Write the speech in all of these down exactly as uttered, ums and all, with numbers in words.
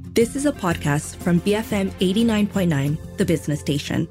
This is a podcast from B F M eighty-nine point nine, the business station.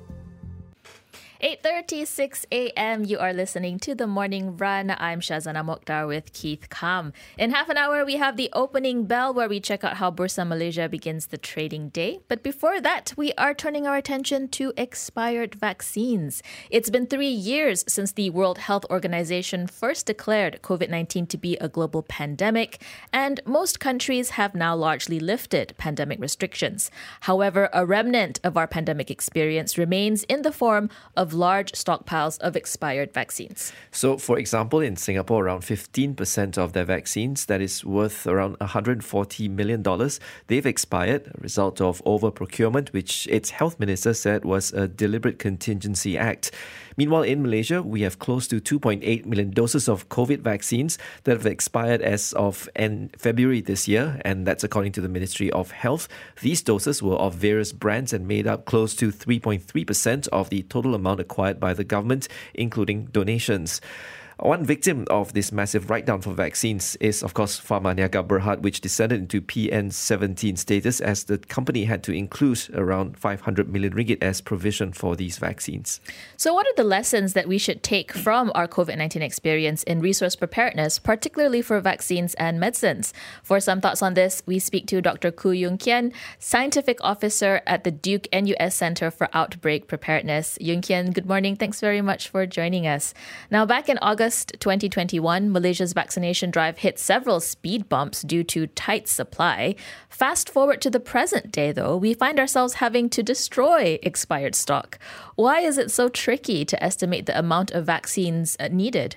eight thirty-six a.m. You are listening to The Morning Run. I'm Shazana Mokhtar with Keith Kam. In half an hour, we have the opening bell where we check out how Bursa Malaysia begins the trading day. But before that, we are turning our attention to expired vaccines. It's been three years since the World Health Organization first declared COVID nineteen to be a global pandemic, and most countries have now largely lifted pandemic restrictions. However, a remnant of our pandemic experience remains in the form of large stockpiles of expired vaccines. So, for example, in Singapore, around fifteen percent of their vaccines, that is worth around one hundred forty million dollars, they've expired, a result of over-procurement, which its health minister said was a deliberate contingency act. Meanwhile, in Malaysia, we have close to two point eight million doses of COVID vaccines that have expired as of end February this year, and that's according to the Ministry of Health. These doses were of various brands and made up close to three point three percent of the total amount acquired by the government, including donations. One victim of this massive write-down for vaccines is, of course, Pharma Niaga Berhad, which descended into P N seventeen status as the company had to include around five hundred million ringgit as provision for these vaccines. So what are the lessons that we should take from our COVID nineteen experience in resource preparedness, particularly for vaccines and medicines? For some thoughts on this, we speak to Doctor Koo Yung Kien, Scientific Officer at the Duke N U S Centre for Outbreak Preparedness. Yung Kien, good morning. Thanks very much for joining us. Now, back in August twenty twenty-one, Malaysia's vaccination drive hit several speed bumps due to tight supply. Fast forward to the present day, though, we find ourselves having to destroy expired stock. Why is it so tricky to estimate the amount of vaccines needed?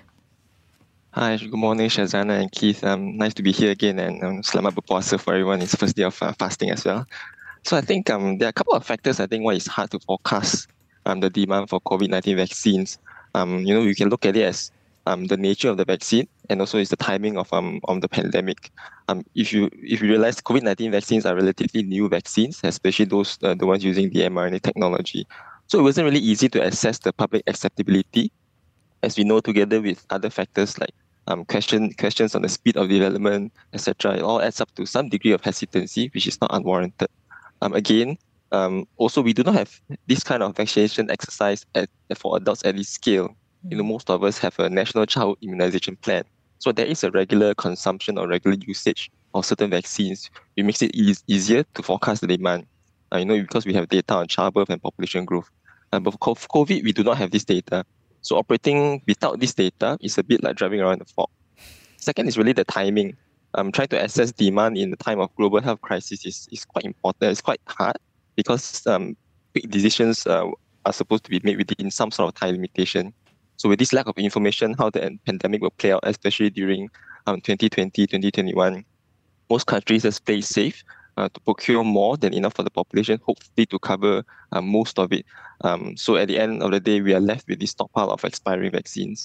Hi, good morning, Shazana and Keith. Um, nice to be here again, and um, selamat berpuasa for everyone. It's the first day of uh, fasting as well. So I think um, there are a couple of factors, I think, why it's hard to forecast um, the demand for COVID nineteen vaccines. Um, you know, you can look at it as Um, the nature of the vaccine, and also is the timing of um of the pandemic. Um, if you if you realize COVID nineteen vaccines are relatively new vaccines, especially those uh, the ones using the mRNA technology, so it wasn't really easy to assess the public acceptability, as we know, together with other factors like um question questions on the speed of development, et cetera. It all adds up to some degree of hesitancy, which is not unwarranted. Um, again, um, also we do not have this kind of vaccination exercise at, for adults at this scale. You know, most of us have a national child immunization plan. So there is a regular consumption or regular usage of certain vaccines. It makes it e- easier to forecast the demand, uh, you know, because we have data on childbirth and population growth. Uh, but for COVID, we do not have this data. So operating without this data is a bit like driving around the fog. Second is really the timing. Um, trying to assess demand in the time of global health crisis is, is quite important. It's quite hard because um, quick decisions uh, are supposed to be made within some sort of time limitation. So with this lack of information, how the pandemic will play out, especially during um, twenty twenty, twenty twenty-one, most countries have played safe uh, to procure more than enough for the population, hopefully to cover uh, most of it. Um, so at the end of the day, we are left with this stockpile of expiring vaccines.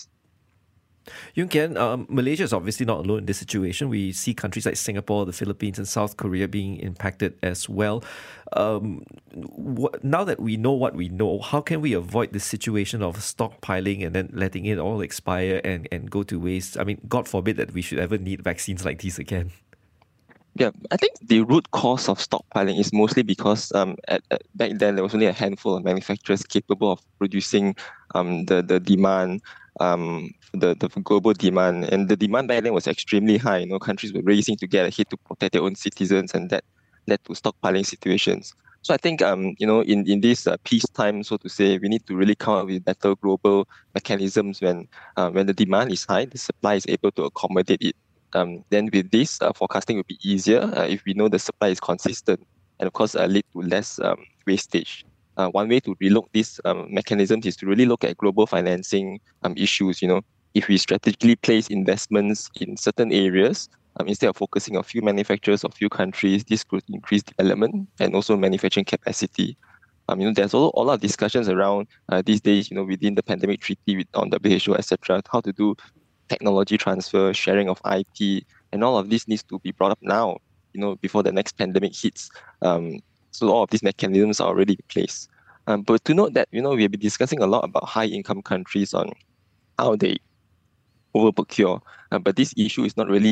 Yung Kien, um, Malaysia is obviously not alone in this situation. We see countries like Singapore, the Philippines and South Korea being impacted as well. Um, wh- now that we know what we know, how can we avoid this situation of stockpiling and then letting it all expire and, and go to waste? I mean, God forbid that we should ever need vaccines like these again. Yeah, I think the root cause of stockpiling is mostly because um, at, at, back then there was only a handful of manufacturers capable of producing um, the, the demand, um, the, the global demand. And the demand back then was extremely high. You know, countries were racing to get ahead to protect their own citizens, and that led to stockpiling situations. So I think, um, you know, in, in this uh, peacetime, so to say, we need to really come up with better global mechanisms when, uh, when the demand is high, the supply is able to accommodate it. Um, then with this, uh, forecasting will be easier uh, if we know the supply is consistent, and of course uh, lead to less um, wastage. Uh, one way to relook these um, mechanisms is to really look at global financing um, issues. You know, if we strategically place investments in certain areas, um, instead of focusing on few manufacturers or few countries, this could increase development and also manufacturing capacity. Um, you know, there's also a lot of discussions around uh, these days, you know, within the pandemic treaty with, on W H O, et cetera, how to do technology transfer, sharing of I P, and all of this needs to be brought up now, you know, before the next pandemic hits. Um, so all of these mechanisms are already in place. Um, but to note that, you know, we've been discussing a lot about high-income countries on how they over-procure, uh, but this issue is not really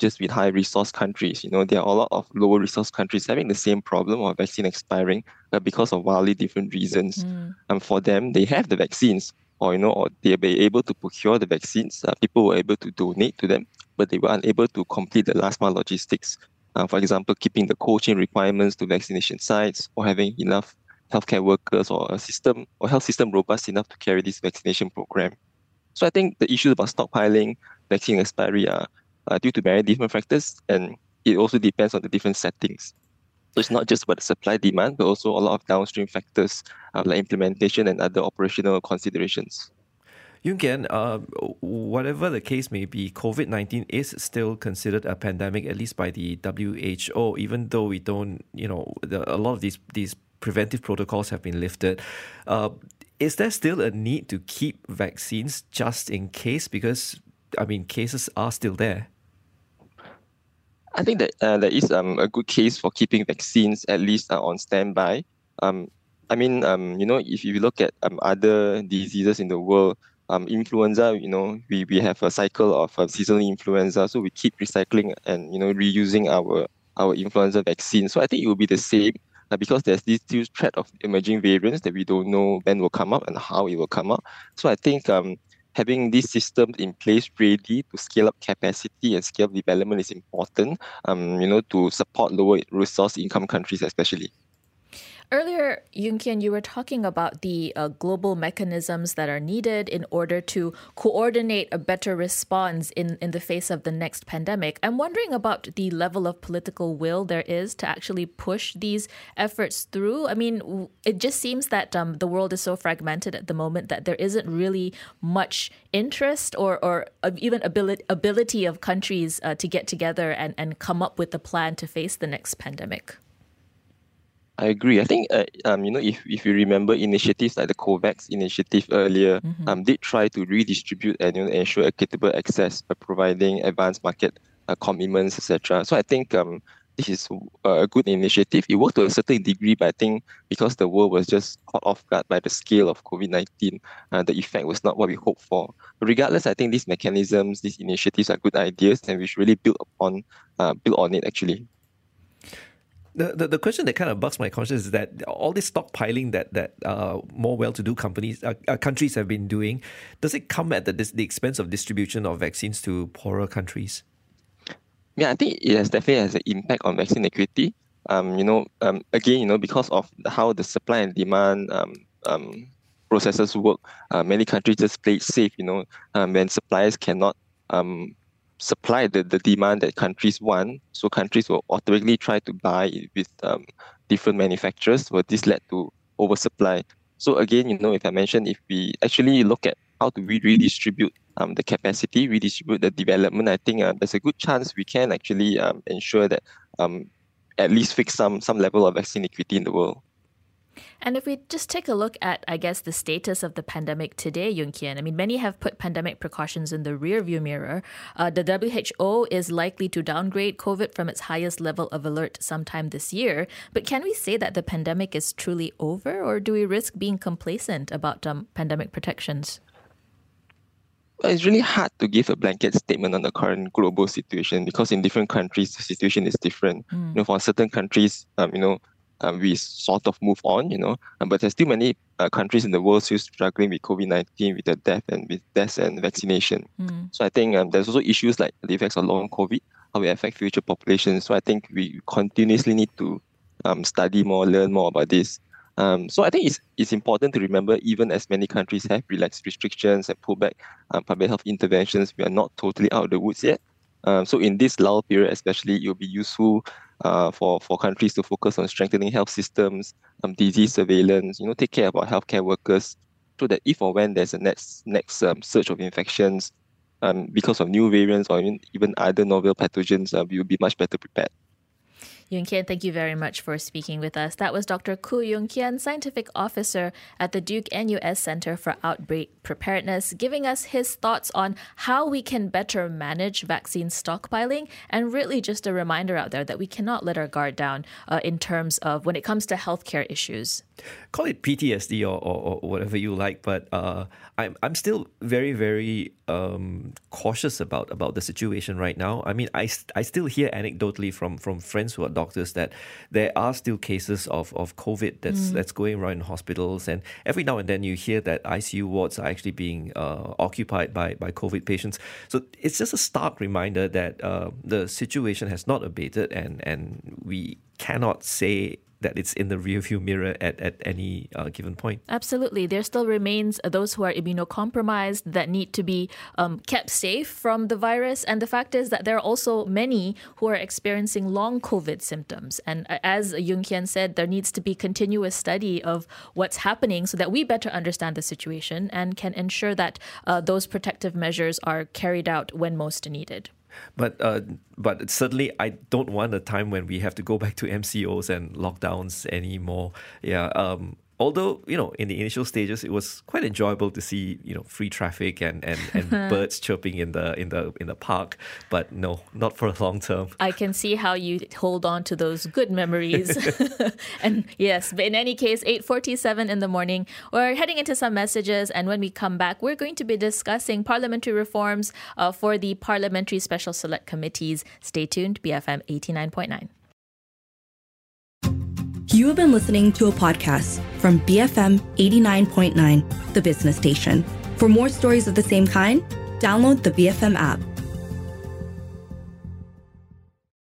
just with high resource countries. You know, there are a lot of lower resource countries having the same problem of vaccine expiring uh, because of wildly different reasons. Mm. And for them, they have the vaccines, or you know, or they'll be able to procure the vaccines. Uh, people were able to donate to them, but they were unable to complete the last mile logistics. Uh, for example, keeping the cold chain requirements to vaccination sites, or having enough healthcare workers or a system or health system robust enough to carry this vaccination program. So I think the issues about stockpiling, vaccine expiry are uh, due to very different factors, and it also depends on the different settings. So it's not just about the supply demand, but also a lot of downstream factors uh, like implementation and other operational considerations. Yoon Kian, uh, whatever the case may be, COVID nineteen is still considered a pandemic, at least by the W H O, even though we don't, you know, the, a lot of these these preventive protocols have been lifted. Uh, is there still a need to keep vaccines just in case? Because, I mean, cases are still there. I think that uh, there is um, a good case for keeping vaccines at least uh, on standby. Um, I mean, um, you know, if you look at um, other diseases in the world, um, influenza, you know, we, we have a cycle of uh, seasonal influenza, so we keep recycling and, you know, reusing our, our influenza vaccine. So I think it will be the same uh, because there's this huge threat of emerging variants that we don't know when will come up and how it will come up. So I think um, having these systems in place ready to scale up capacity and scale up development is important, um, you know, to support lower resource income countries especially. Earlier, Yoon Kian, you were talking about the uh, global mechanisms that are needed in order to coordinate a better response in, in the face of the next pandemic. I'm wondering about the level of political will there is to actually push these efforts through. I mean, it just seems that um, the world is so fragmented at the moment that there isn't really much interest or, or even ability, ability of countries uh, to get together and, and come up with a plan to face the next pandemic. I agree. I think, uh, um, you know, if, if you remember initiatives like the COVAX initiative earlier, mm-hmm. um, did try to redistribute and you know, ensure equitable access by providing advanced market uh, commitments, et cetera. So I think um, this is a good initiative. It worked to a certain degree, but I think because the world was just caught off guard by the scale of COVID nineteen, uh, the effect was not what we hoped for. But regardless, I think these mechanisms, these initiatives are good ideas, and we should really build upon, uh, build on it actually. The, the the question that kind of bugs my conscience is that all this stockpiling that that uh, more well-to-do companies uh, uh, countries have been doing, does it come at the the expense of distribution of vaccines to poorer countries? Yeah, I think it has definitely has an impact on vaccine equity. Um, you know, um, again, you know, because of how the supply and demand um, um, processes work, uh, many countries just play it safe. You know, um, when suppliers cannot um. supply the, the demand that countries want. So countries will automatically try to buy with um, different manufacturers, but this led to oversupply. So again, you know, if I mentioned, if we actually look at how to we redistribute um, the capacity, redistribute the development, I think uh, there's a good chance we can actually um, ensure that um, at least fix some, some level of vaccine equity in the world. And if we just take a look at, I guess, the status of the pandemic today, Yoon Kian, I mean, many have put pandemic precautions in the rearview mirror. Uh, the W H O is likely to downgrade COVID from its highest level of alert sometime this year. But can we say that the pandemic is truly over, or do we risk being complacent about um, pandemic protections? Well, it's really hard to give a blanket statement on the current global situation because in different countries, the situation is different. Mm. You know, for certain countries, um, you know, Um, we sort of move on, you know, um, but there's still many uh, countries in the world still struggling with COVID nineteen, with the death and with deaths and vaccination. Mm. So I think um, there's also issues like the effects of long COVID, how it affect future populations. So I think we continuously need to um, study more, learn more about this. Um, so I think it's it's important to remember, even as many countries have relaxed restrictions and pulled back um, public health interventions, we are not totally out of the woods yet. Um, so in this lull period especially, it will be useful uh, for, for countries to focus on strengthening health systems, um, disease surveillance, you know, take care of our healthcare workers so that if or when there's a next, next um, surge of infections um, because of new variants or even, even other novel pathogens, uh, we will be much better prepared. Yoon Kian, thank you very much for speaking with us. That was Doctor Koo Yoon Kian, Scientific Officer at the Duke N U S Center for Outbreak Preparedness, giving us his thoughts on how we can better manage vaccine stockpiling, and really just a reminder out there that we cannot let our guard down uh, in terms of when it comes to healthcare issues. Call it P T S D or, or, or whatever you like, but uh, I'm I'm still very very um, cautious about, about the situation right now. I mean, I, I still hear anecdotally from, from friends who are doctors that there are still cases of, of COVID that's mm. that's going around in hospitals, and every now and then you hear that I C U wards are actually being uh, occupied by, by COVID patients. So it's just a stark reminder that uh, the situation has not abated, and, and we cannot say that it's in the rearview mirror at, at any uh, given point. Absolutely. There still remains those who are immunocompromised that need to be um, kept safe from the virus. And the fact is that there are also many who are experiencing long COVID symptoms. And as Yung Hien said, there needs to be continuous study of what's happening so that we better understand the situation and can ensure that uh, those protective measures are carried out when most needed. But uh, but certainly, I don't want a time when we have to go back to M C Os and lockdowns anymore. Yeah. Um, although, you know, in the initial stages, it was quite enjoyable to see, you know, free traffic and, and, and birds chirping in the in the in the park. But no, not for a long term. I can see how you hold on to those good memories. And yes, but in any case, eight forty-seven in the morning, we're heading into some messages. And when we come back, we're going to be discussing parliamentary reforms uh, for the Parliamentary Special Select Committees. Stay tuned, B F M eighty-nine point nine. You have been listening to a podcast from B F M eighty-nine point nine, the business station. For more stories of the same kind, download the B F M app.